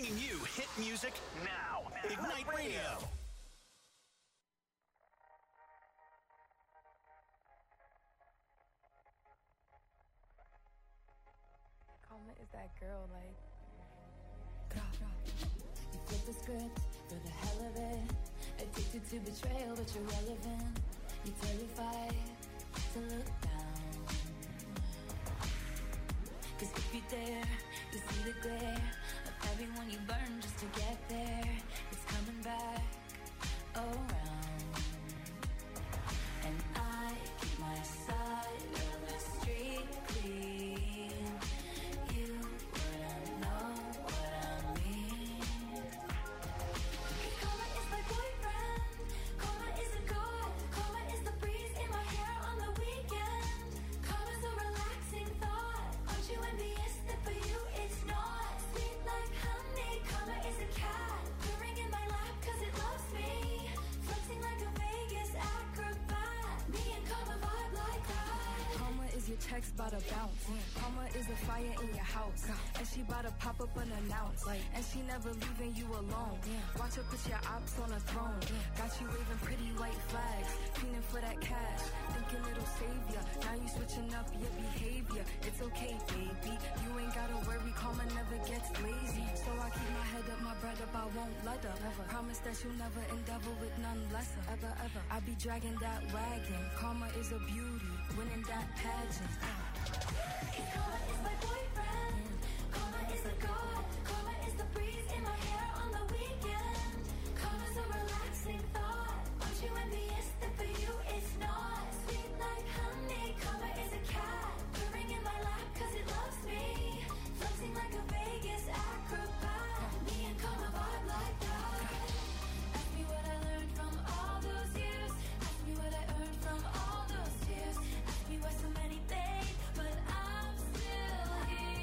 bringing you hit music now. Ignite Radio. Karma is that girl, like. You flip the script for the hell of it. Addicted to betrayal, but you're relevant. You're terrified to look down. Cause if you dare, you see the glare of everyone you burn just to get there. It's coming back around. And I keep my side of the street clean. You wouldn't know what I mean. Karma is my boyfriend. Karma is a god. Karma is the breeze in my hair on the weekend. Karma's a relaxing thought. Aren't you envious that for you it's not? Sweet like honey. Karma is a cat purring in my lap cause it loves me. Flexing like a Vegas acrobat. Me and Karma vibe like that. Karma is your text bout to bounce. Karma is a fire in your house. And she bout to pop up unannounced. And she never leaving you alone. Watch her put your ops on a throne. Got you waving pretty white flags. Feeling for that cash. Thinking it'll save ya. Now you switching up your behavior. It's okay, baby. You ain't gotta worry. Karma never gets lazy. So I keep my head up, my bread up. I won't let up. Never. Promise that you'll never endeavor with none lesser. Ever, ever. I be dragging that wagon. Karma is a beauty. Winning that pageant. Karma is my boyfriend. Karma is a god. Karma is the breeze in my hair on the weekend. Karma's a relaxing thought. Aren't you envious that for you it's not? Sweet like honey. Karma is a cat purring in my lap cause it loves me. Flexing like a Vegas acrobat. Me and Karma vibe like that. Ask me what I learned from all those years. Ask me what I earned from all those tears. Ask me why so many fade, but I'm still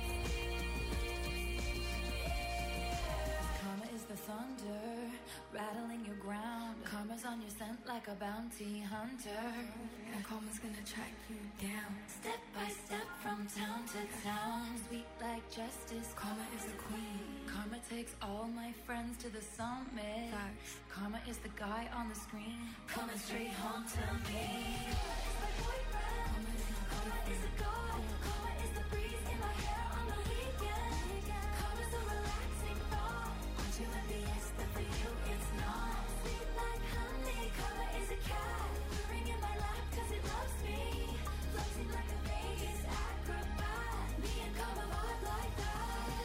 here. Karma is the thunder, rattling your ground. Karma's on your scent like a bounty hunter. And karma's gonna track you down. Step by step from town to town. Sweet like justice. Karma is a queen. Karma takes all my friends to the summit. Facts. Karma is the guy on the screen coming straight home to me. Karma is my boyfriend. Karma is a god. Karma is the breeze in my hair on the weekend. Karma's a relaxing thought. Aren't you envious that for you it's not? Sweet like honey. Karma is a cat purring in my lap cause it loves me. Flexing like a Vegas acrobat. Me and Karma vibe like that.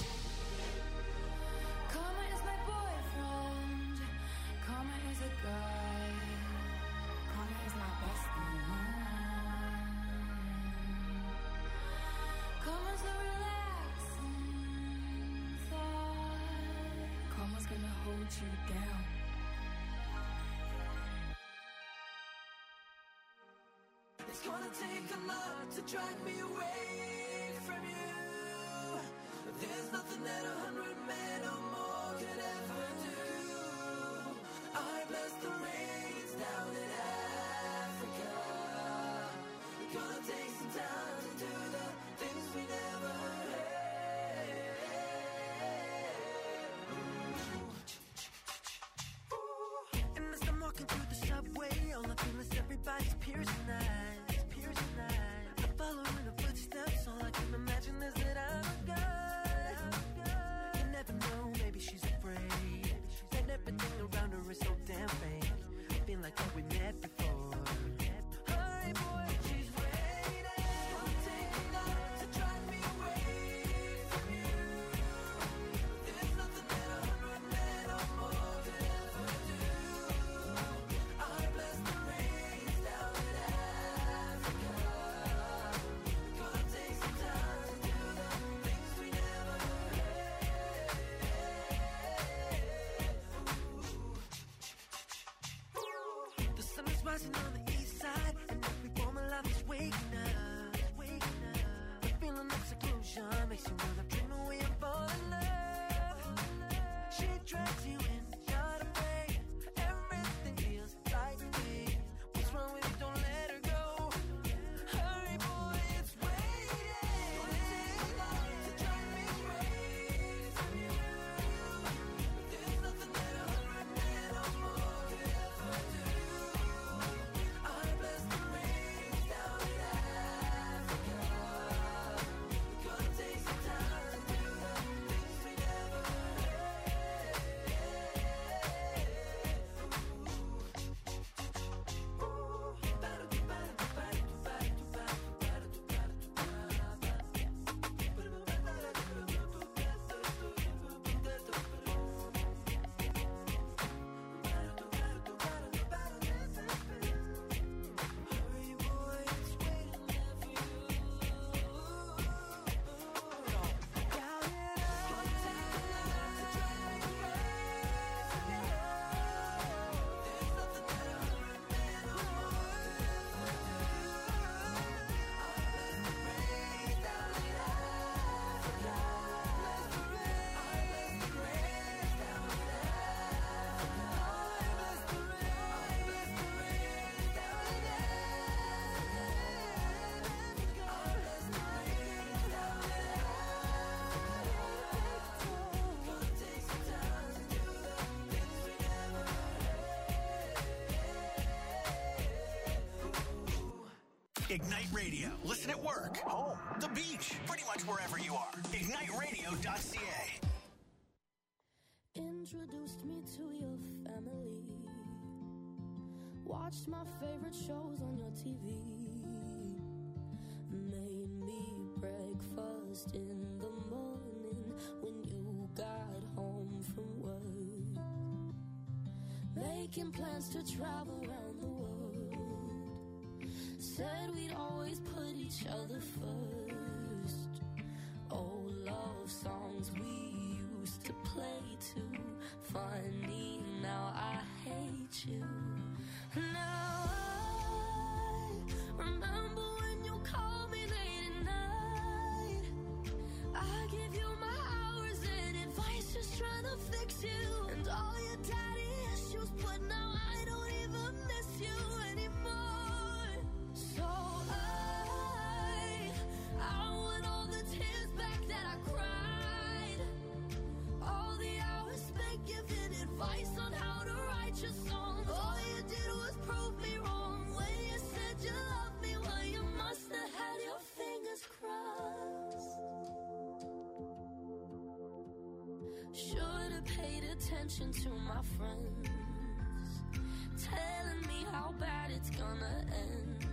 Karma is my boyfriend. Karma is a guy. Karma is my bestie. Karma's a relaxing thought. Karma's gonna hold you down. It's gonna take a lot to drag me away from you. There's nothing that 100 men or more could ever do. I bless the rains down in Africa. It's gonna take some time to do the things we never had. And as I'm walking through the subway, all I feel is everybody's piercing eyes. I'm following the footsteps. All I can imagine is that I'm a guy. You never know, maybe she's afraid. And everything around her is so damn fake. I feel like that we met before. Hi boy, she's waiting. Gonna take a lot to drive me away from you. There's nothing that 100 men or more could ever do. I bless the rains down in Ignite Radio. Listen at work, home, the beach, pretty much wherever you are. IgniteRadio.ca. Introduced me to your family. Watched my favorite shows on your TV. Made me breakfast in the morning when you got home from work. Making plans to travel around the world. Said we'd always put each other first. Old love songs we used to play too. Funny, now I hate you. Now I remember when you called me late at night. I give you my hours and advice, just trying to fix you. And all your daddy issues, but now I don't even miss you anymore. So I want all the tears back that I cried. All the hours spent giving advice on how to write your songs. All you did was prove me wrong when you said you loved me. Well, you must have had your fingers crossed. Should have paid attention to my friends, telling me how bad it's gonna end.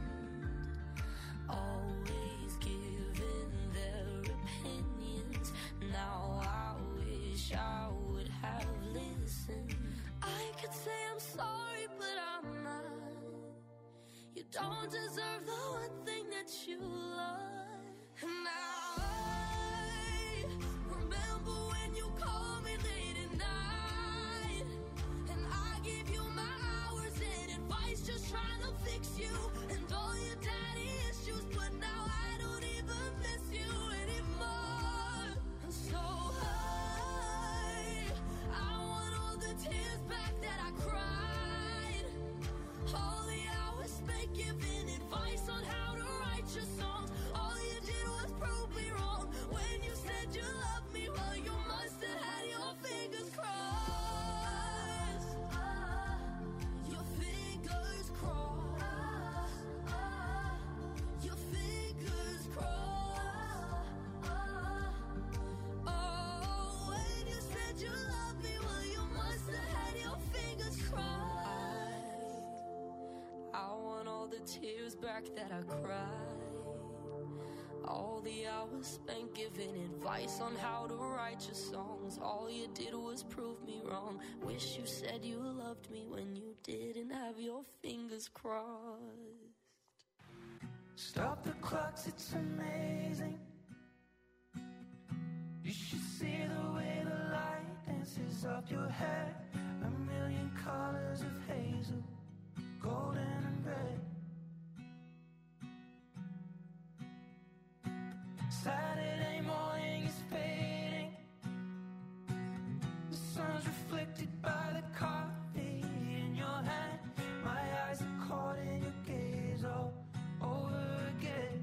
Always giving their opinions. Now I wish I would have listened. I could say I'm sorry, but I'm not. You don't deserve the one thing that you love. And now I remember when you called me late at night. And I gave you my hours and advice, just trying to fix you. And all your daddy issues, but now I don't even miss you anymore. So I want all the tears back that I cried. All the hours spent giving advice on how to write your songs. All you did was prove me wrong when you said you loved me. Well, you must have had your fingers crossed. Your fingers crossed. Your fingers crossed. Oh, when you said you loved me, well, you must have had your fingers crossed. I want all the tears back that I cried. All the hours spent giving advice on how to write your songs. All you did was prove me wrong. Wish you said you loved me when you didn't have your fingers crossed. Stop the clocks, it's amazing. You should see the way the light dances up your hair. A million colors of hazel, golden and red. Saturday morning is fading. The sun's reflected by the coffee in your hand. My eyes are caught in your gaze all over again.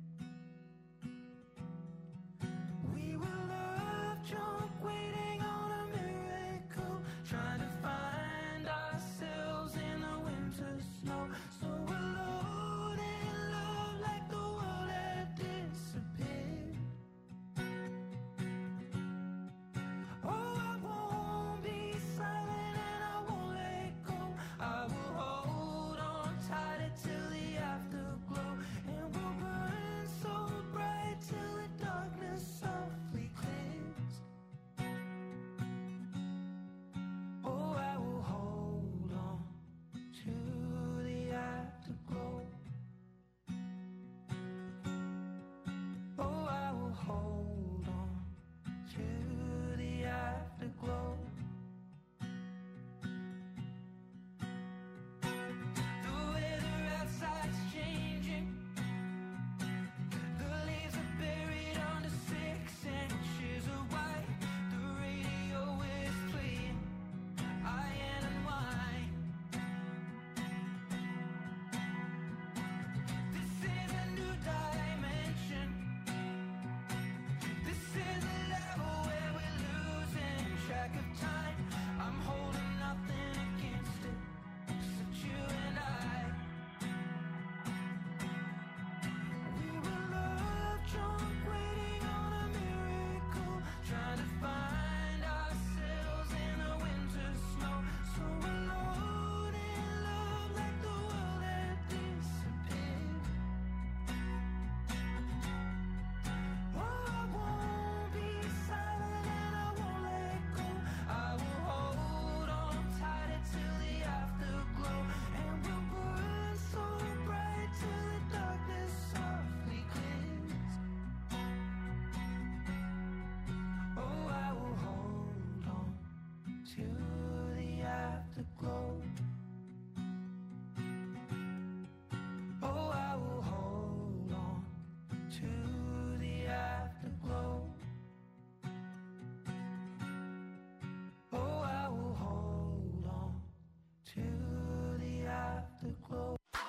We were love drunk, waiting on a miracle, trying to find ourselves in the winter snow. So alone in love, like the world had disappeared. Oh, I won't be silent.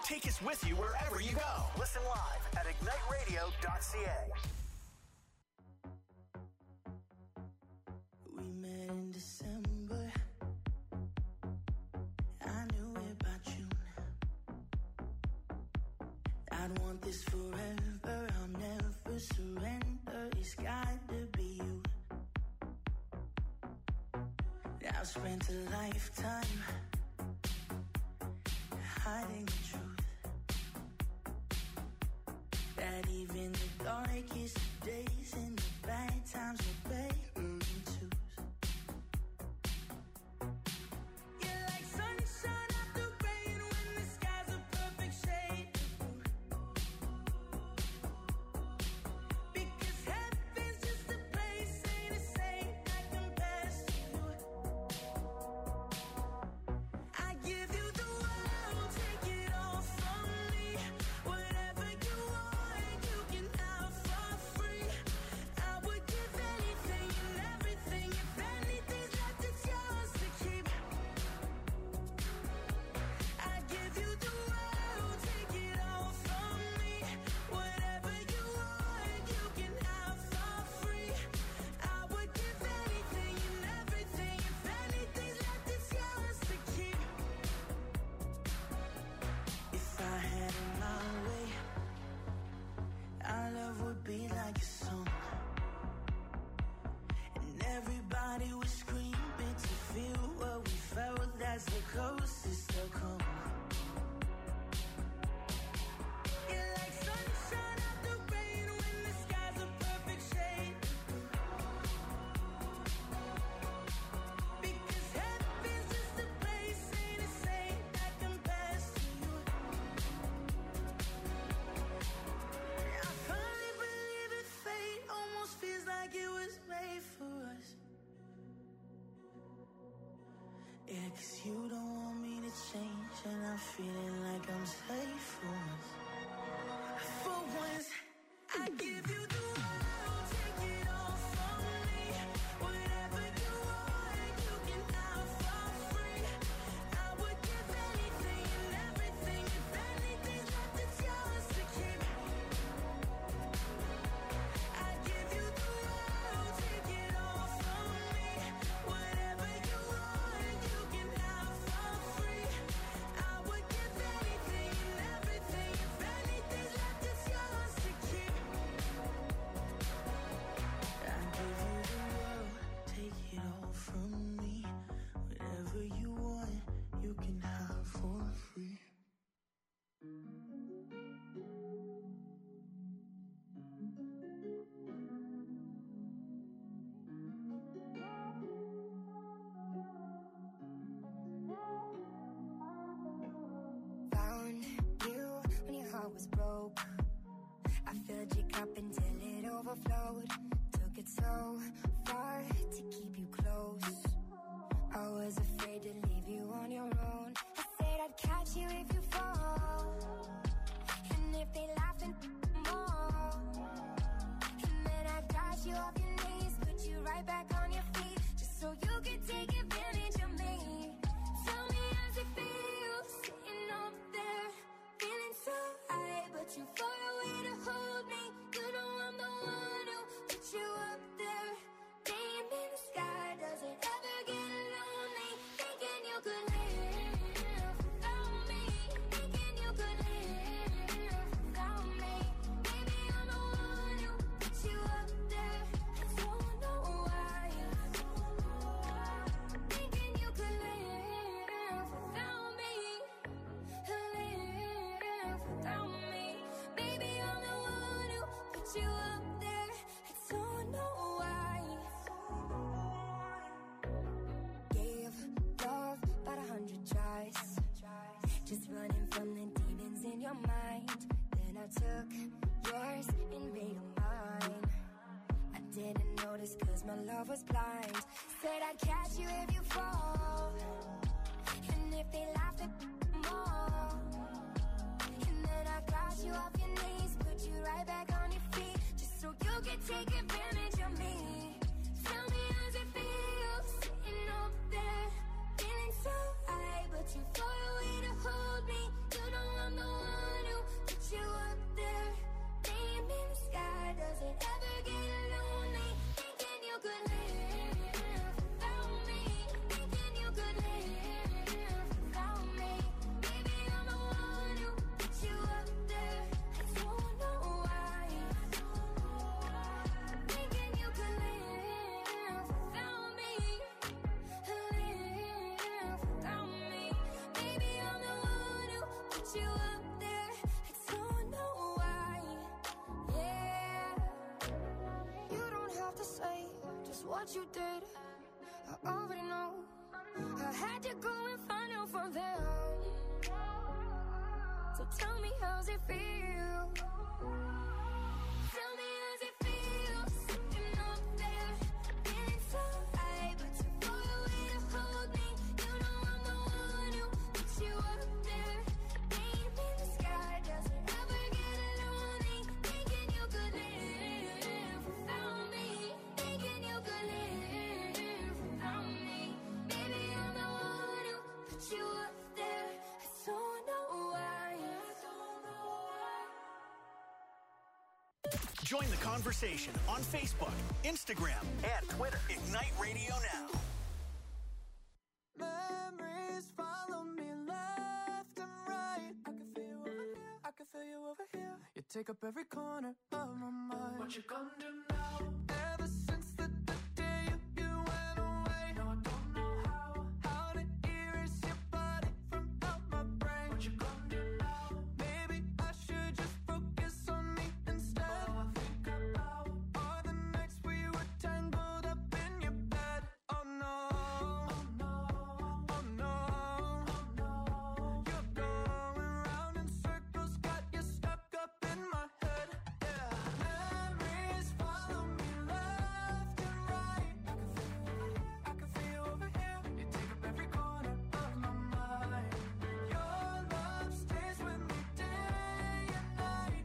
Take us with you wherever you go. Listen live at igniteradio.ca. We met in December. I knew it by June. I'd want this forever. I'll never surrender. It's got to be you. I've spent a lifetime hiding the truth, that even the darkest days and the bad times are better than twos. You're like sunshine after rain when the sky's a perfect shade of blue. Because heaven's just a place, ain't a saint that compares to you. I give you the world, take it all from me. Whatever you want, you can have for free. I would give anything and everything. If anything's left, it's yours to keep. I give you the world, take it all from me. Whatever you want, you can have for free. I would give anything and everything. If anything's left, it's yours to keep. If I had it my way, our love would be like a song, and everybody would scream to feel what we felt. That's the closest they'll come. You're like sunshine after rain when the sky's a perfect shade of blue. Because heaven's just a place, ain't a saint that compares to you. I finally believe in fate, almost feels like it was made for us. Yeah, 'cause you don't want me to change, and I'm feeling like I'm safe for once. For once, I give you the world, take it all from me. Whatever you want, you can have for free. I would give anything and everything. If anything's left, it's yours to keep. I give you the world, take it all from me. Whatever you want, you can have for free. I would give anything and everything. If anything's left, it's yours to keep. I give you the world, take it all from me. Whatever you want, you can have for free. Found you when your heart was broke. I filled your cup until it overflowed. Took it so far to keep you close. I was afraid to leave you on your own. I said I'd catch you if you fall, and if they laugh then more. And then I got you off your knees, put you right back on your feet, just so you could take advantage of me. Tell me how's it feel, sitting up there, feeling so high, but you far away to hold me. You know I'm the one who put you up there, name in the sky. Does it ever get lonely, thinking you could live without me, thinking you could live without me? Maybe I'm the one who put you up there, I don't know why. Thinking you could live without me, live without me. Baby, I'm the one who put you up there, I don't know why. Gave love about 100 tries, just running from the demons in your mind. Then I took yours and made them mine. I didn't notice 'cause my love was blind. Said I'd catch you if you fall, and if they laughed at more. And then I got you off your knees, put you right back on your feet, just so you could take advantage of me. Tell me how's it feel, sitting up there, feeling so high, but you far away to hold me. You know I'm the one what you did, I already know. I had to go and find out from there. So tell me, how's it feel? Tell me, how's it feel? Sitting up there, feeling so high, but too far away to hold me. You know I'm the one who puts you up there. Name in the sky, does it ever get lonely? Thinking you could live without me. Thinking you could live without me. Maybe I'm the one who put you up there. I don't know why. Join the conversation on Facebook, Instagram, and Twitter. Ignite Radio Now. Memories follow me left and right. I can feel you over here. I can feel you over here. You take up every corner of my mind. What you gonna do now? Ever since the day you went away, no, I don't know how to erase your body from out my brain. What you gonna do now? Maybe I should just focus on me instead. All I think about are the nights we were tangled up in your bed. Oh no, oh no, oh no, oh no. You're going round in circles, got you stuck up in my head. Yeah, memories follow me left and right. I can feel you over here. You take up every corner of my mind. Your love stays with me day and night.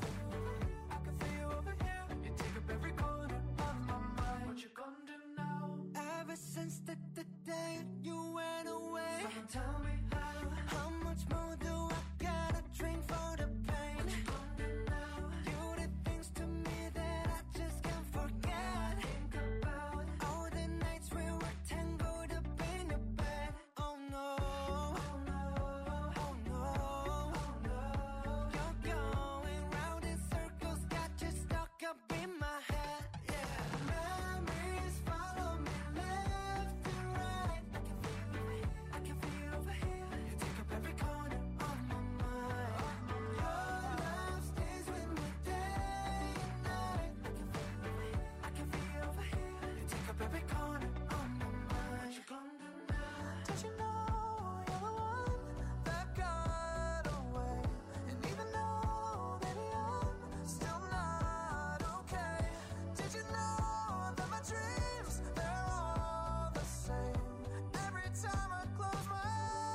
I can feel you over here. You take up every corner of my mind. What you gonna do now? Ever since the day you went away, someone tell me how much more do I gotta drink for the pain? What you gonna do now? You did things to me that I just can't forget. Think about all the nights we were tangled up in your bed. Oh no, oh no, oh no, oh no. You're going round in circles, got you stuck up in my head. Yeah, memories follow me left and right. I can feel you over here. You take up every corner of my mind. Your love stays with me day and night. I can feel you over here. You take up every corner of my mind. What you gonna do now? Did you know you're the one that got away? And even though, baby, I'm still not okay. Did you know that my dreams, they're all the same? Every time I close my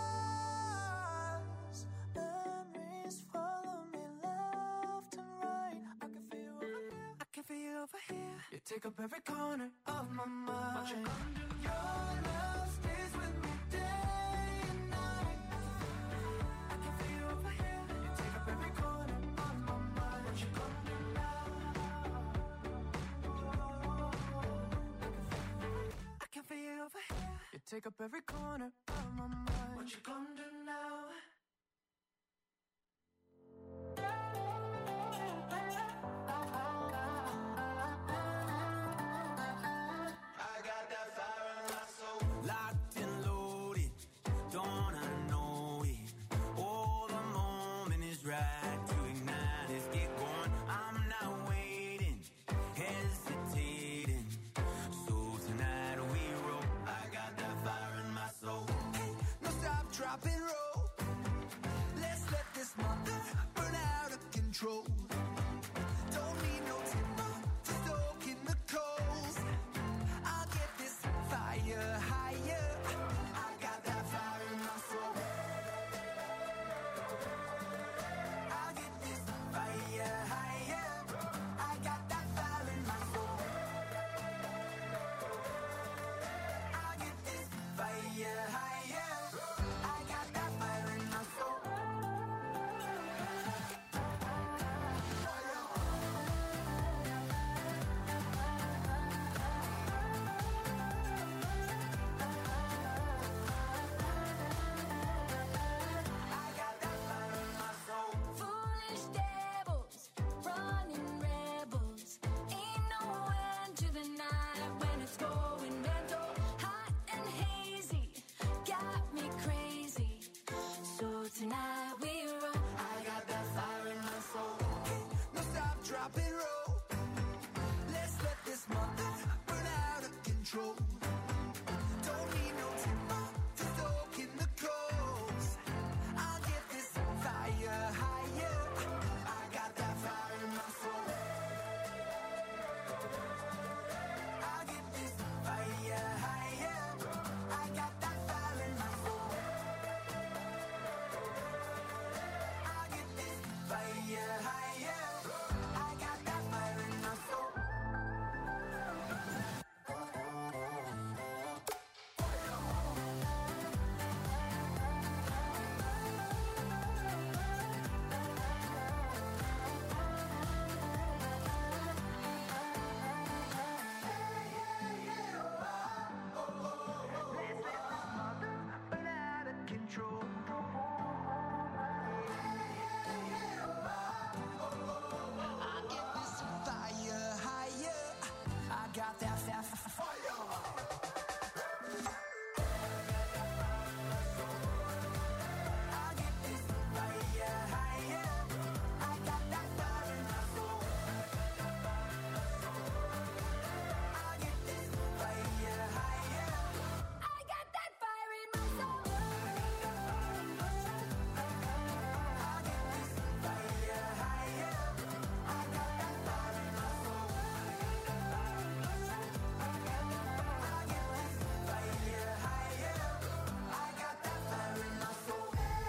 eyes, memories follow me left and right. I can feel you over here. I can feel you over here. You take up every corner of my mind. What you gonna do? Your love stays with me day and night. I can feel you over here. You take up every corner of my mind. What you gonna do now? I can feel you over here. You take up every corner of my mind. What you gonna do now? I got that fire in my soul. Locked and loaded, don't I know it? Oh, the moment is right to ignite. Let's get going. I'm not waiting, hesitating. So tonight we roll. I got that fire in my soul. Hey, no stop, drop and roll. Let's let this mother burn out of control. Don't need no timber to stoke in the coals. I'll get this fire higher. I got that fire in my soul. I'll get this fire higher. I got that fire in my soul. I'll get this fire higher. I got that fire in my soul. I got that fire in my soul. Foolish devils, running rebels. Ain't no end to the night when it's going mental. Hot and hazy, got me crazy. So tonight we roll. I got that fire in my soul. No stop, drop and roll. Let's let this mother burn out of control. Don't need no timber to soak in the coals. I'll get this fire higher. I got that fire in my soul. I'll get this fire higher. I got that fire in my soul. I'll get this fire higher. I got that fire in my soul. But out of control. I get this fire higher. I got that fire. I get this fire higher. I got that fire in my soul. I get this fire higher. I got that fire in my soul. I get this fire higher. I got that fire in my soul. I get this fire higher. I got that fire in my soul.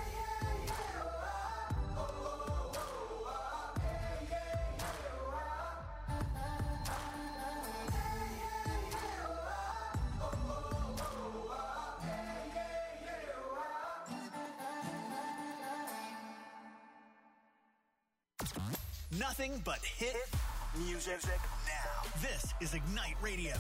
Nothing but hit music now. This is Ignite Radio.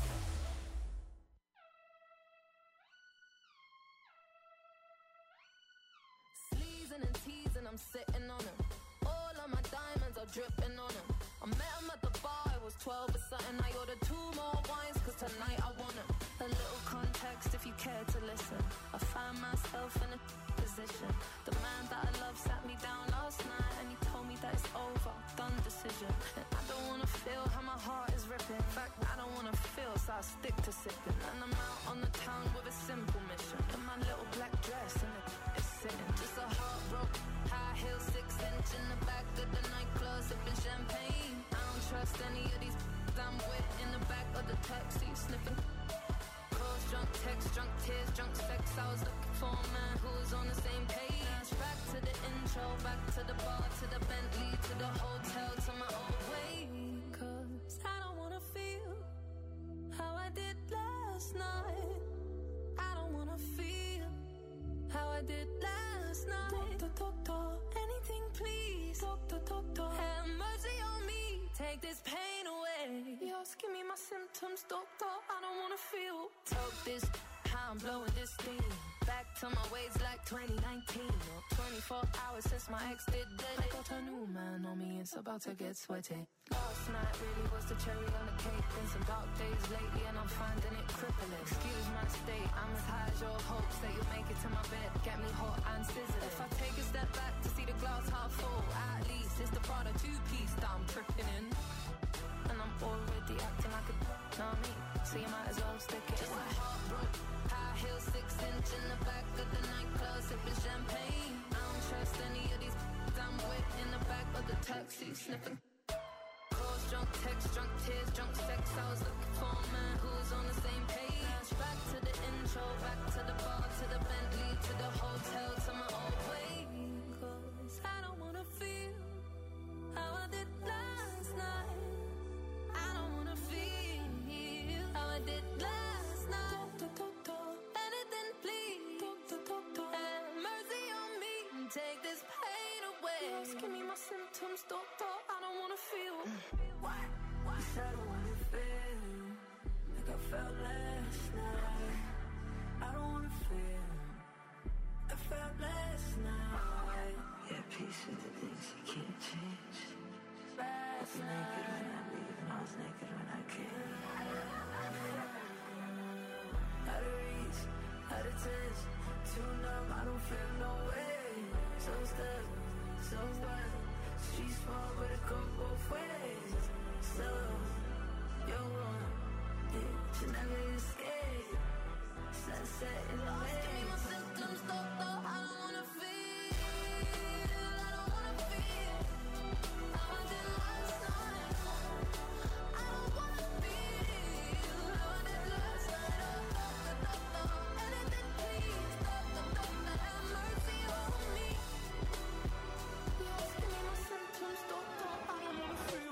Sleazing and teasing, I'm sitting on him. All of my diamonds are dripping on him. I met him at the bar, it was 12 or something. I ordered 2 more wines, cause tonight I want him. A little context if you care to listen. I find myself in a position. The man that I love sat me down last night and he told me that it's over, done decision. And I don't wanna feel how my heart is ripping. In fact, I don't wanna feel, so I stick to sipping. And I'm out on the town with a simple mission. In my little black dress and it's sitting. Just a heartbroken, high heel, 6-inch in the back of the nightclub, sipping champagne. I don't trust any of these I'm with in the back of the taxi, sniffing. Calls, drunk texts, drunk tears, drunk sex. I was looking for a man who was on the same page. Back to the intro, back to the bar, to the Bentley, to the hotel, to my old way. Cause I don't wanna feel how I did last night. I don't wanna feel how I did last night. Anything please. Have mercy on me. Take this pain away. You're asking me my symptoms, doctor. I don't wanna feel. Talk this, how I'm blowing this steam. Back to my ways like 2019. Or 24 hours since my ex did that. I got a new man on me, it's about to get sweaty. Last night really was the cherry on the cake. Been some dark days lately and I'm finding it crippling. Excuse my state, I'm as high as your hopes that you'll make it to my bed. Get me hot and sizzling. If I take a step back to see the glass half full, at least it's the Prada 2-piece that I'm tripping in. And I'm already acting like a know me, so you might as well stick it. Just a heartbroken, high heel, 6-inch in the back of the nightclub, sipping champagne. I don't trust any of these I'm with in the back of the taxi, sniffing. Calls, drunk texts, drunk tears, drunk sex. I was looking for a man who was on the same page. Back to the intro, back to the bar, to the Bentley, to the hotel, to my old way. Cause I don't wanna feel how I did last night. I don't wanna feel how I did last night. Anything please. Have mercy on me. Take this pain away. You're asking me my symptoms, doctor. I don't wanna feel. What? You said I don't wanna feel like I felt last night. I don't wanna feel I felt last night. Yeah, peace with the things you can't change. Last I was naked when I leave and I was naked when I came. Out of reach, out of touch, too numb, I don't feel no way. So stuck, so what? Street small, but it go both ways. So, you're one, yeah, you never used set in the ways. Give me my symptoms, though, I don't wanna feel. I don't wanna feel how I did last night. I don't wanna feel how I did last night. Anything, please, have mercy on me. Just give me my symptoms, though, I don't wanna feel.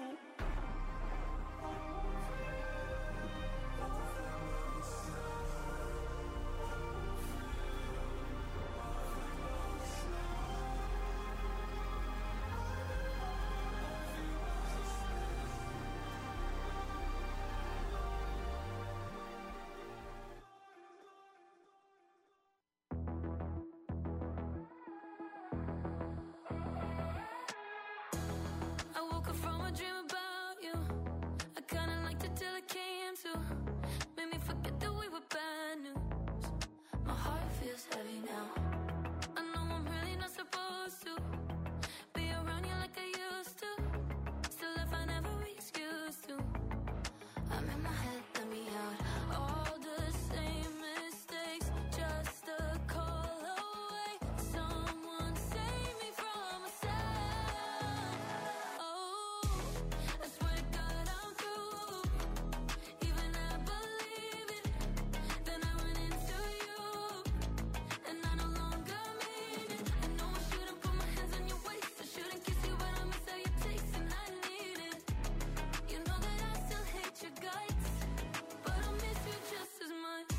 I woke up from a dream about you. I kinda liked it till it came to. Made me forget that we were bad news. My heart feels heavy now. I know I'm really not supposed to be around you like I used to. Still I find every excuse to. I'm in my head, let me out. All the same mistakes, just a call away. Someone save me from myself. Oh, I swear to God I'm through. Even I believe it. Then I run into you, and I no longer mean it. I know I shouldn't put my hands on your waist. I shouldn't kiss you, but I miss how you taste, and I need it. You know that I still hate your guts, but I miss you just as much.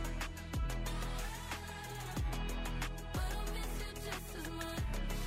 But I miss you just as much.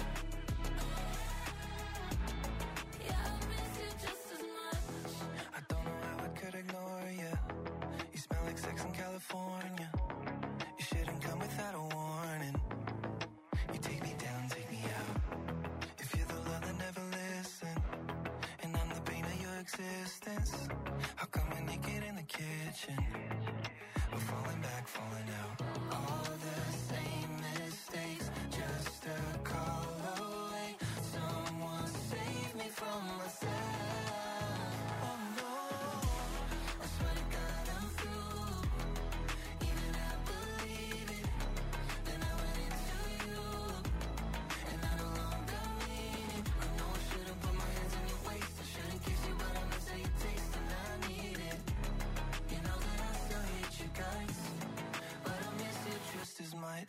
Yeah, I miss you just as much. I don't know how I could ignore you. You smell like sex in California. You shouldn't come without a warning. You take me down, take me out. If you're the love that never listen, and I'm the pain of your existence, how come we're naked in the kitchen? We're falling back, falling out. All the same mistakes, just a call away. Someone save me from myself. Oh no, I swear to God I'm through. Even I believe it. Then I went into you, and I no longer mean it. I know I shouldn't put my hands on your waist. I shouldn't kiss you, but I miss how you taste, and I need it. You know that I still hate you guys, but I miss you just as much.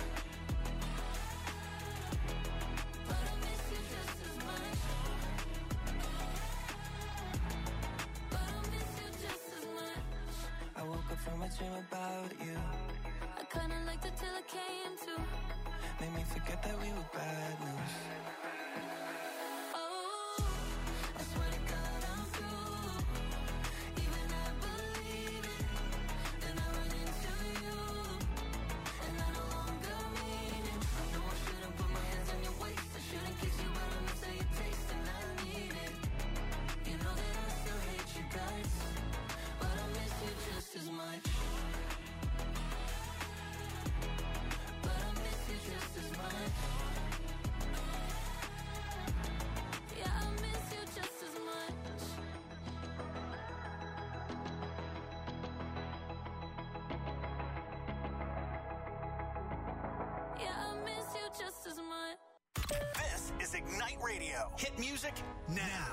But I miss you just as much. But I miss you just as much. I woke up from a dream about you. I kinda liked it till it came to. Made me forget that we were bad news. Oh, I swear to God I'm through. Even I believe it. Then I run into you, and I no longer mean it. I know I shouldn't put my hands on your waist. I shouldn't kiss you, but I miss how you taste, and I need it. You know that I still hate you guys, but I miss you just as much. But I miss you just as much. yeah, I miss you just as much. Yeah, I miss you just as much. This is Ignite Radio. Hit music now.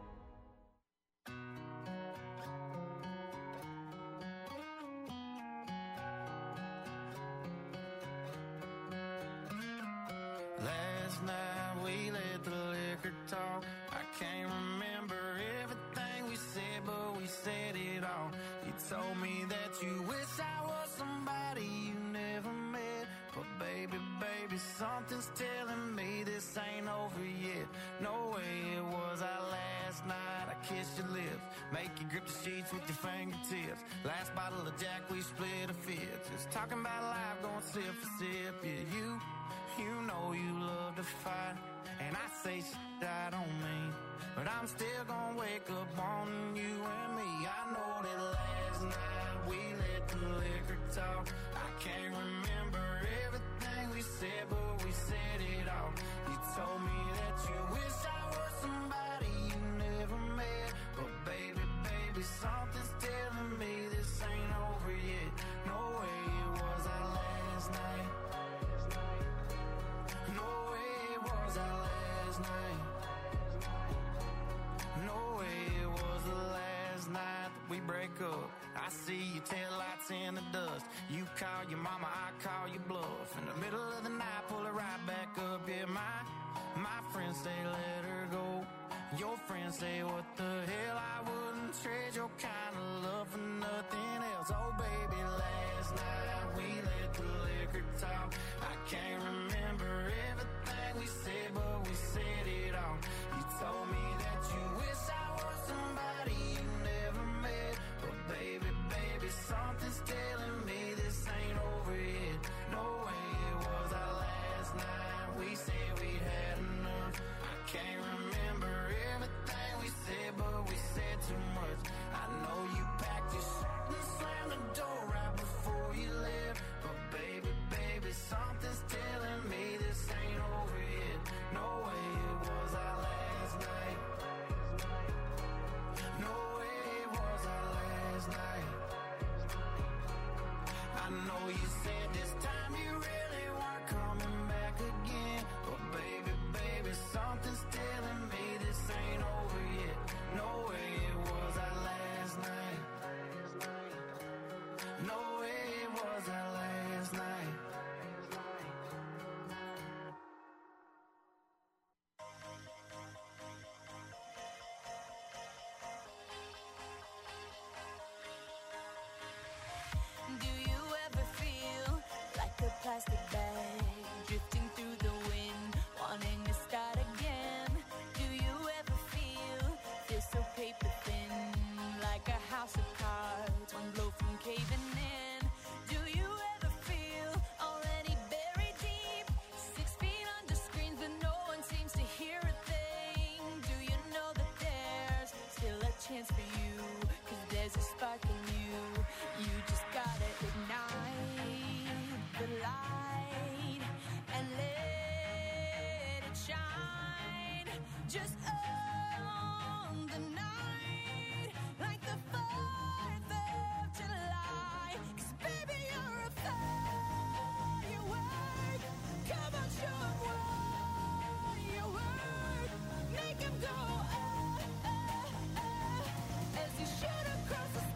Last night we let the liquor talk. I can't remember everything we said, but we said it all. You told me that you wish I was somebody you never met. But baby, baby, something's telling me this ain't over yet. No way it was our last night. I kissed your lips, make you grip the sheets with your fingertips. Last bottle of Jack, we split a fifth. Just talking about life, going sip for sip. Yeah, you know you love to fight, and I say shit I don't mean, but I'm still gonna wake up wanting you and me. I know that last night we let the liquor talk. I can't remember everything we said, but we said it all. You told me that you wish I was somebody you never met, but baby, baby, something's telling me this ain't over yet. No way it was after we break up. I see your taillights in the dust. You call your mama, I call your bluff. In the middle of the night, pull it right back up. Yeah, my friends say let her go. Your friends say what the hell, I wouldn't trade your kind of love for nothing else. Oh baby, last night we let the liquor talk. I can't remember everything we said, but we said it all. You told me that you wish I was somebody you never met. But baby, something's telling me this ain't over yet. No way it was our last night. We said we'd had enough. I can't remember everything we said, but we said too much. I know you packed your shit and slammed the door right before you left. But baby, something's telling me this ain't over yet. No way it was our last night. No way it was our last night. I know you said this time you really weren't coming back again. But baby, something's telling me this ain't over yet. No way it was our last night. No way it was our last night. Do you ever feel like a plastic bag drifting through the wind, wanting to start again? Do you ever feel so paper thin, like a house of cards, one blow from caving in? Do you ever feel already buried deep, 6 feet under screens, but no one seems to hear a thing? Do you know that there's still a chance for you, 'cause there's a spark in you? You just gotta ignite the light and let it shine. Just on the night, like the 4th of July. 'Cause baby, you're a firework. Come on, show 'em what you work. Make 'em go, as you shoot across the sky.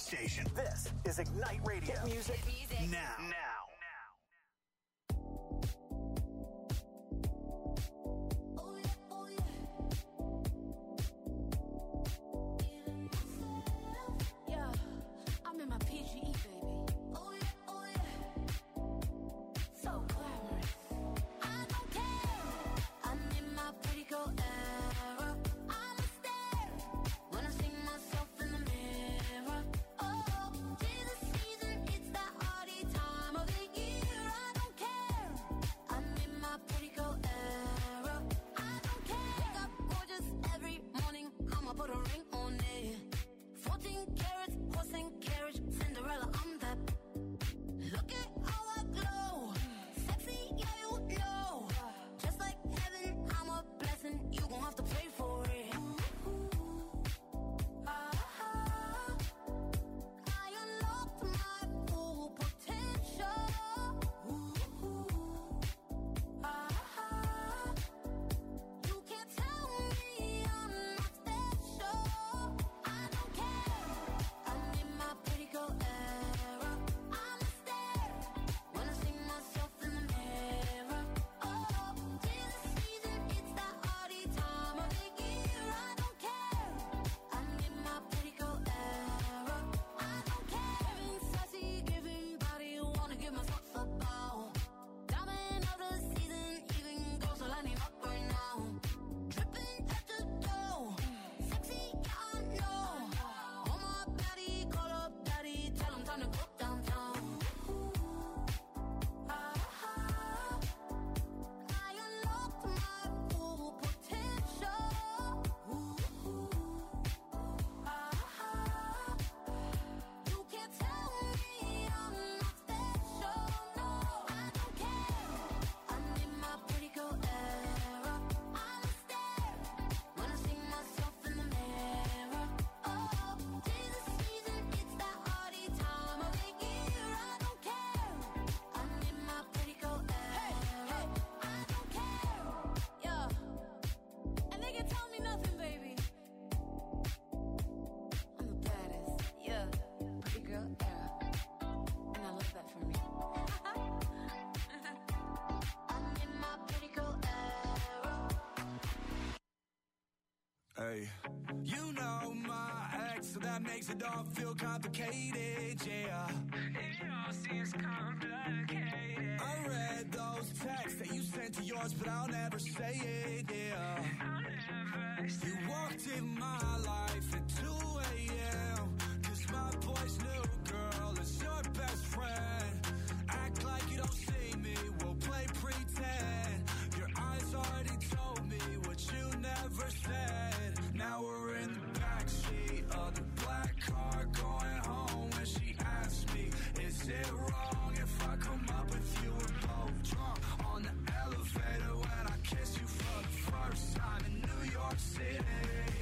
station. This is Ignite Radio. Hit music now. Yeah, I'm in my PGE, baby. So glamorous. I don't care. I'm in my pretty girl era. I'm a stare when I see myself in the mirror. Oh, 'tis the season, it's that hardy time of the year. I don't care. I'm in my pretty girl era. I don't care. Wake up gorgeous every morning. I'ma put a ring on it. 14 carats, horse and carriage, Cinderella, I'm that. Look at how I glow. Sexy, yeah, you know. Just like heaven, I'm a blessing. You gon' have to pay for it. I unlocked my full potential. You can't tell me I'm not special. I don't care. I'm in my pretty girl era. I'm a stare when I see myself in the mirror. Oh, 'tis the season, it's that hardy time of the year. I don't care. I'm in my pretty girl era. I don't care. Giving sassy, giving body, wanna give my socks a bow. Diamond of the season, even girls are lining up right now. Dripping at the door, sexy, yeah, I know. On my body, call up daddy, tell him time to go downtown. I unlocked my full potential. You can't tell me I'm not special. No, I don't care. I'm in my pretty girl era. I'm a stare when I see myself in the mirror. Oh, 'tis the season, it's that hardy time of the year. I don't care. I'm in my pretty girl era. I don't care. Yeah, and they can tell me nothing, baby. I'm the baddest. Yeah, pretty girl era, and I love that for me. I'm in my pretty girl era. Hey, you know my ex, so that makes it all feel complicated, yeah. It all seems complicated. I read those texts that you sent to yours, but I'll never say it, yeah. You walked in my life at 2 a.m. 'Cause my boy's new girl is your best friend. Act like you don't see me, we'll play pretend. Your eyes already told me what you never said. Now we're in the backseat of the black car going home. When she asked me, is it wrong if I come up with you? We're both drunk on the elevator when I kiss you for the first time in New York City.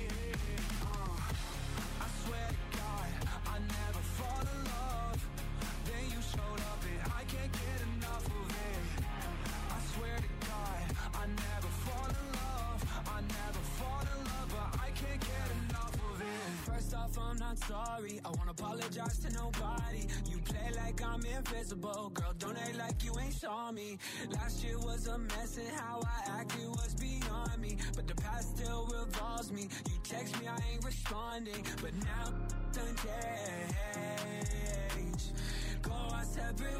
I swear to God, I never fall in love. Then you showed up and I can't get enough of it. I swear to God, I never fall in love. I never fall in love, but I can't get enough of it. First off, I'm not sorry. I won't apologize to nobody. You play like I'm invisible. Girl, don't act like you ain't saw me. Last year was a mess and how I acted was beyond me. But the past still revolves me. You text me, I ain't responding. But now done change. Go our separate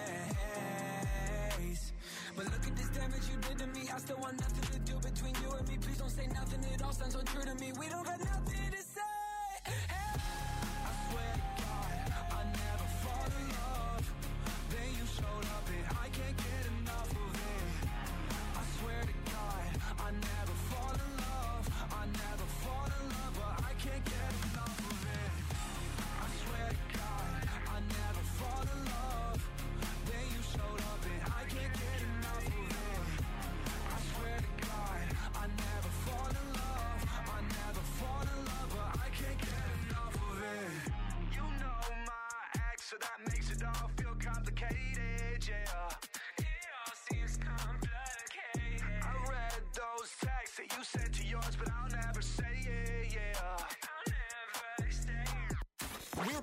ways. But look at this damage you did to me. I still want nothing to do between you and me. Please don't say nothing, it all sounds untrue to me. We don't got nothing to say. Hey. I swear to God, I never fall in love. Then you showed up and I can't get enough of it. I swear to God, I never fall in love. I never fall in love, but I can't get enough of it. I swear to God, I never fall in love. Then you showed up and I can't get enough of it. I swear to God, I never fall in love. I never fall in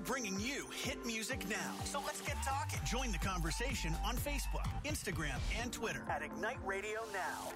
bringing you hit music now. So let's get talking. Join the conversation on Facebook, Instagram, and Twitter at Ignite Radio Now.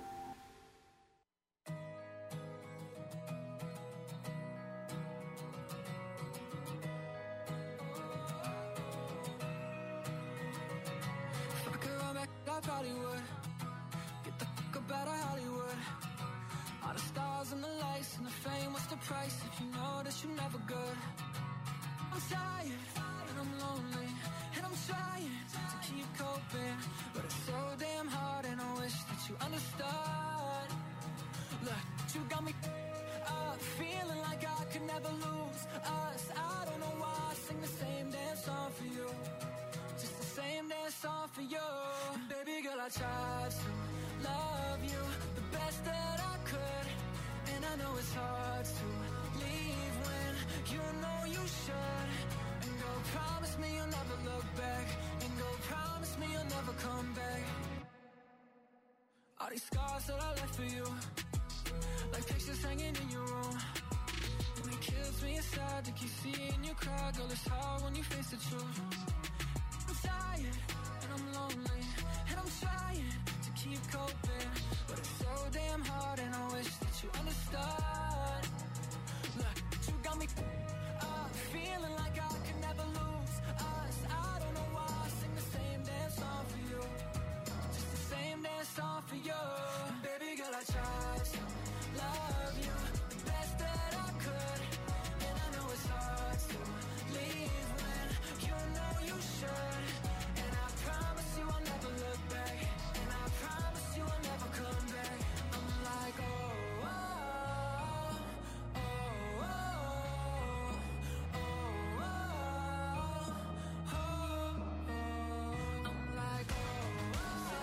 If I could run back, I probably would. Get the fuck up out of Hollywood. All the stars and the lights and the fame, what's the price if you know that you're never good? I'm tired and I'm lonely and I'm trying to keep coping, but it's so damn hard and I wish that you understood. Look, you got me up, feeling like I could never lose us. I don't know why I sing the same damn song for you, just the same damn song for you. And baby girl, I tried to love you the best that I could, and I know it's hard to leave when you know you should. And go promise me you'll never look back, and go promise me you'll never come back. All these scars that I left for you, like pictures hanging in your room, and it kills me inside to keep seeing you cry. Girl, it's hard when you face the truth. I'm tired and I'm lonely and I'm trying to keep coping, but it's so damn hard and I wish that you understood. Look, you got me up, feeling like I could never lose us. I don't know why I sing the same damn song for you, just the same damn song for you. And baby girl, I tried to love you the best that I could, and I know it's hard to leave when you know you should. And I promise you I'll never look back, and I promise you I'll never come back. I'm like, oh, oh, oh, oh, oh, oh, oh, oh. I'm like, oh,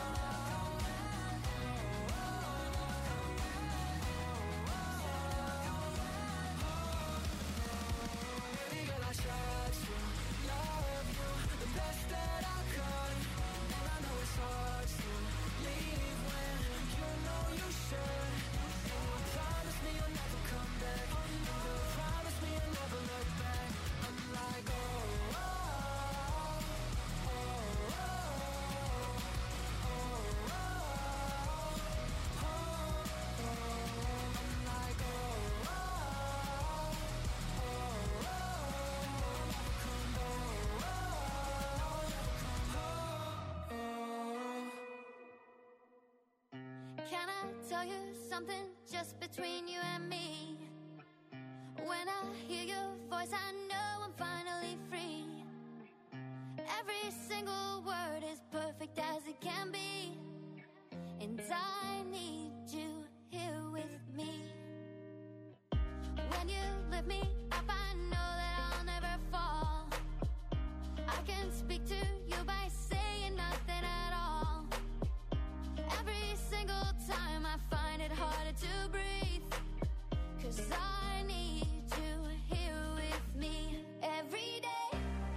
baby girl, I tried to love you the best that I could, and I know it's hard to leave when you know you should. And you promise me you'll never come back, and you promise me you'll never look back. I'm like, oh, oh, oh, oh, oh, oh, oh, oh. I'm like, oh, oh, Can I tell you something just between you and me? When I hear your voice, I know I'm finally free. Every single word is perfect as it can be, and I need you here with me. When you lift me up, I know that I'll never fall. I can speak to you by saying nothing at all. Every single time I find it harder to breathe, 'cause I need you here with me every day.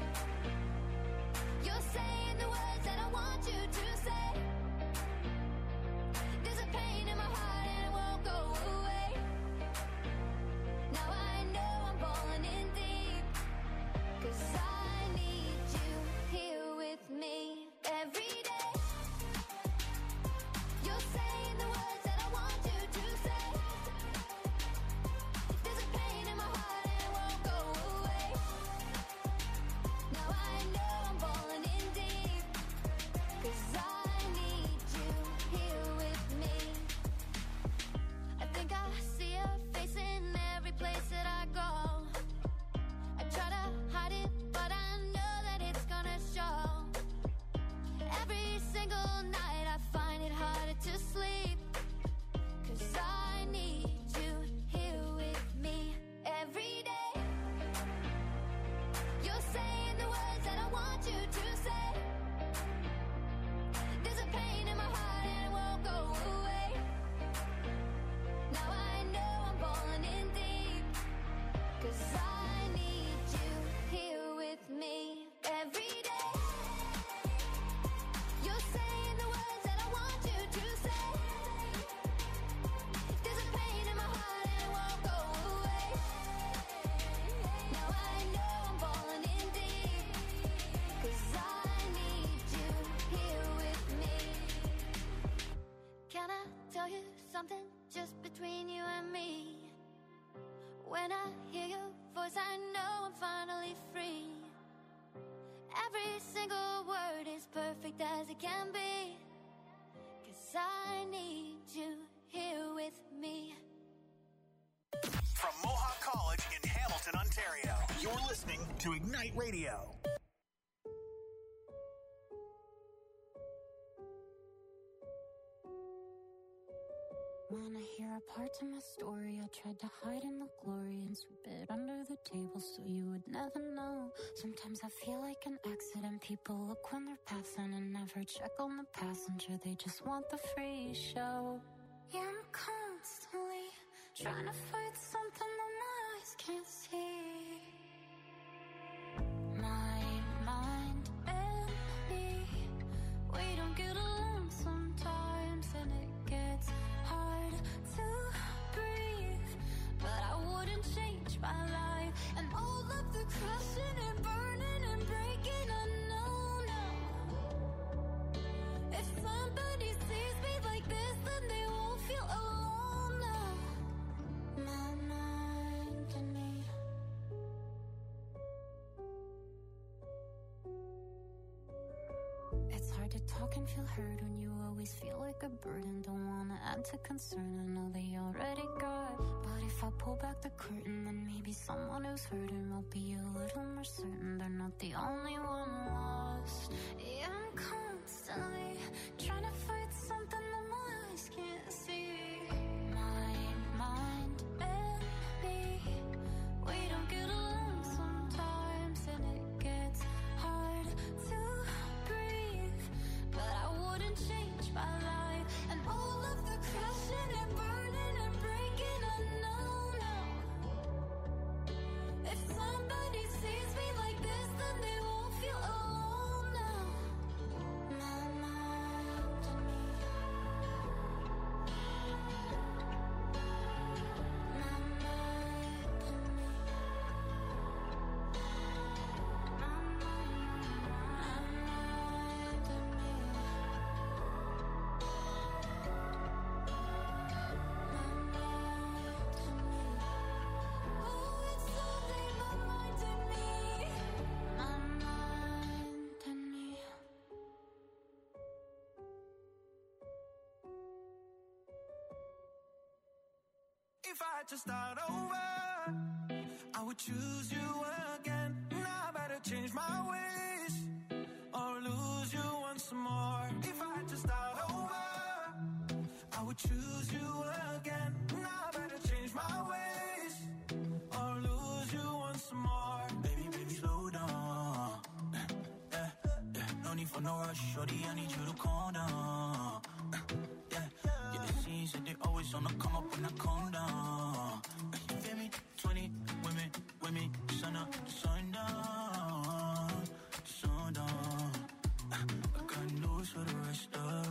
You're saying the words that I want you to say. There's a pain in my heart and it won't go away. Now I know I'm falling in deep, 'cause I need you here with me every day. You're saying the words that I want you to say. There's a pain in my heart and it won't go away. Now I know I'm falling in deep, 'cause I need you here with me. I think I see your face in every place that I go. I try to hide it, but I know that it's gonna show. Every single night I find it harder to sleep, 'cause I need you here with me every day. You're saying the words that I want you to say. There's a pain in my heart and it won't go away. Now I know I'm falling in deep, 'cause I need you here with me every day. You're saying the words something just between you and me. When I hear your voice, I know I'm finally free. Every single word is perfect as it can be. 'Cause I need you here with me. From Mohawk College in Hamilton, Ontario, you're listening to Ignite Radio. Wanna hear a part of my story? I tried to hide in the glory and sweep it under the table so you would never know. Sometimes I feel like an accident. People look when they're passing and never check on the passenger. They just want the free show. Yeah, I'm constantly trying to fight something that my eyes can't see. My mind and me, we don't get along sometimes, and it gets hard to breathe. But I wouldn't change my life, and all of the crushing and burning and breaking, I know now. If somebody sees me like this, then they won't feel alone now. My mind and me. It's hard to talk and feel heard when you always feel like a burden. Don't wanna add to concern, I know they already got. But if I pull back the curtain, then maybe someone who's hurting will be a little more certain they're not the only one lost. Yeah, I'm constantly trying to fight something that my eyes can't see. My mind and me, we don't get along sometimes, and it gets hard to breathe. But I wouldn't change my life, and all of the crushing and burning and breaking, I know now. If somebody sees me like this, then they won't feel alone now. My mind and me. My mind and me. My mind and me. Oh, it's something my mind and me. My mind and me. If I had to start over, I would choose you again. Now I better change my ways or lose you once more. If I had to start over, I would choose you again. Now I better change my ways or lose you once more. Baby, baby, slow down. Yeah, yeah. No need for no rush, shorty, I need you to calm down. Yeah, yeah, it seems that they always on the come up when I calm down. You feel me? 20 women, sun up, sundown, sundown. I got news for the rest of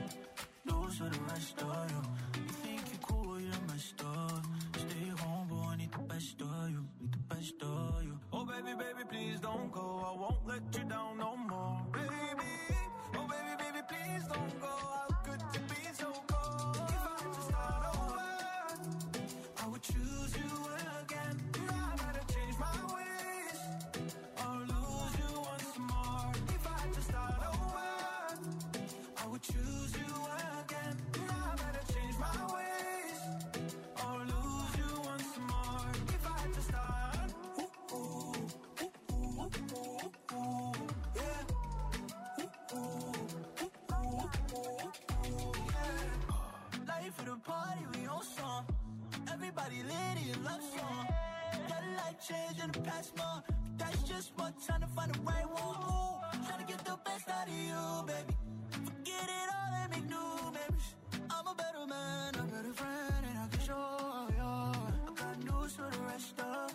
you. You think you're cool, you're messed up. Stay home, boy, I need the best of you, Oh, baby, baby, please don't go. I won't let you down no more, baby. Oh, baby, baby, please don't go. How could you be so cold? If I had to start over, I would choose you again. Now I better change my ways or lose you once more. If I had to start over, I would choose you again. Now I better change my ways or lose you once more. If I had to start, yeah. Life for the party, we on song. Everybody lit in love song. Got a life change in the past month. That's just what trying to find the right one. Ooh, trying to get the best out of you, baby. Forget it all and make new memories. I'm a better man, a better friend, and I can show you. I got news for the rest of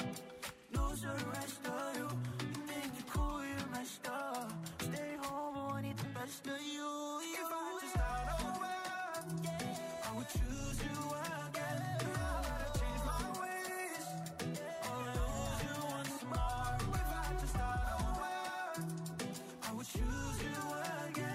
you. You think you're cool, you're messed up. Stay home, I need the best of you. If I had to start over, I would choose you again. Now I gotta change my ways or lose you once more. If I had to start over, I would choose you again.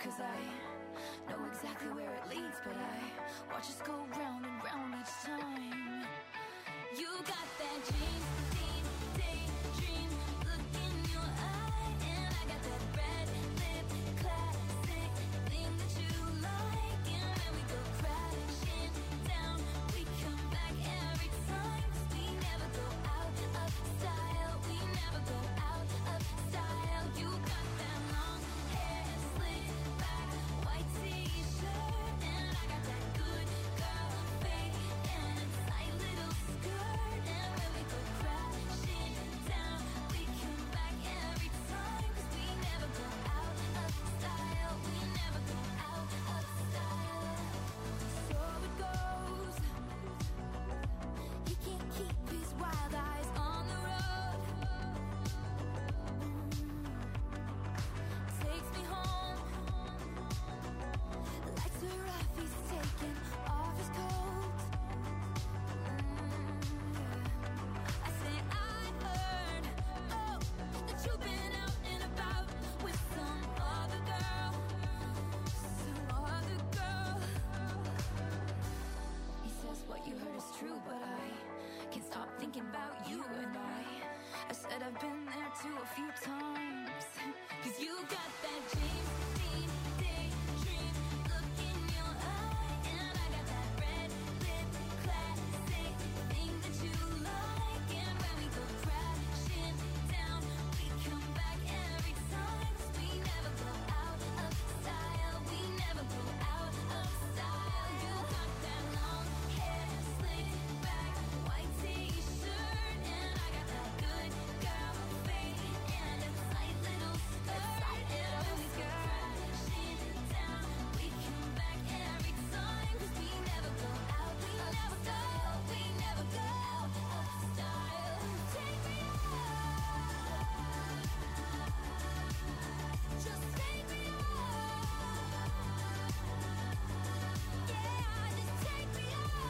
'cause I know exactly where it leads, but I watch us go round and round each time. You got that dream, daydream look in your eye, and I got that red lip classic thing that you like. And when we go crashing down, we come back every time, 'cause we never go out of style. We never go out of style. You got that long hair slicked back, white t-shirt, and I got that good girl fade and a tight little skirt. And when we go crashing down, we come back every time, 'cause we never go out of style. We never go out of style. So it goes. He can't keep his wild eyes on the road. Takes me home. Lights are off, he's taking off his coat. I say I heard, oh, that you've been out and about with some other girl. Some other girl. He says what you heard is true, but I can't stop thinking about you. And I said I've been there too a few times. 'Cause you got that dream, daydream look in your eye, and I got that red lip classic thing that you like. And when we go crashing down, we come back every time, 'cause we never go out of style. We never go out of style. You got that long hair slicked back, white t-shirt, and I got that good girl fade and a tight little skirt. And when we go crashing down, we come back every time, 'cause we never go out of style. We never go out of style. Take me out. Just take me out. Yeah, just take me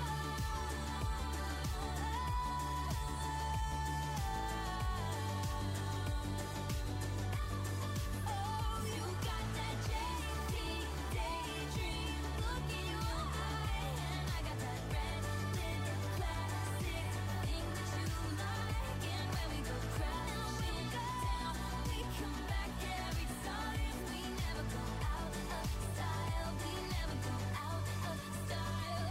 out. Oh, you got that daydream look in your eye, and I got that red lip classic thing that you like. And when we go crashing down, we come back every time. We never go out of style. We never go out of style.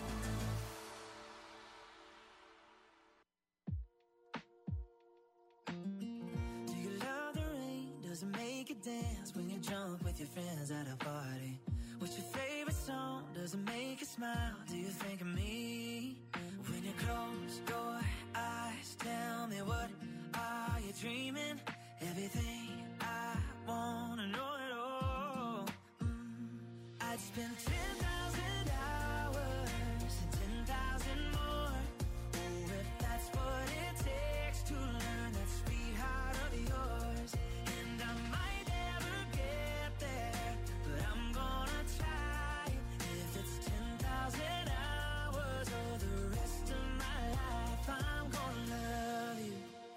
Do you love the rain? Does it make you dance when you jump with your friends at a party? What's your favorite song? Does it make you smile? Do you think of me? When you close your eyes, tell me, what are you dreaming? Everything I wanna know it all. I'd spend 10,000 hours and 10,000 more. Oh, if that's what it takes to learn that sweetheart of yours. And I might never get there, but I'm gonna try. If it's 10,000 hours or the rest of my life, I'm gonna love you.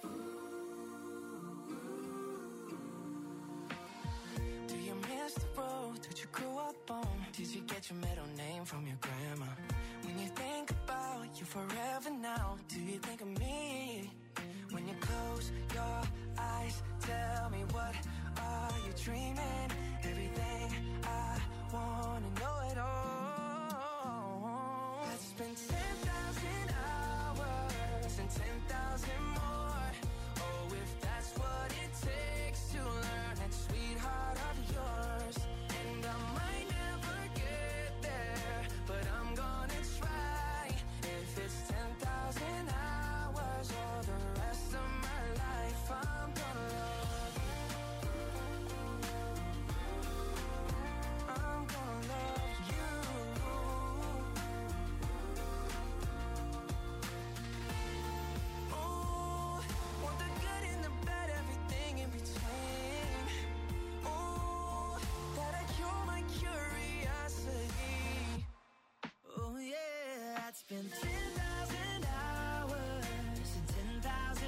Do you miss the road that you grew up on? Did you get your middle name from your grandma? When you think about you forever now, do you think of me? When you close your eyes, tell me, what are you dreaming?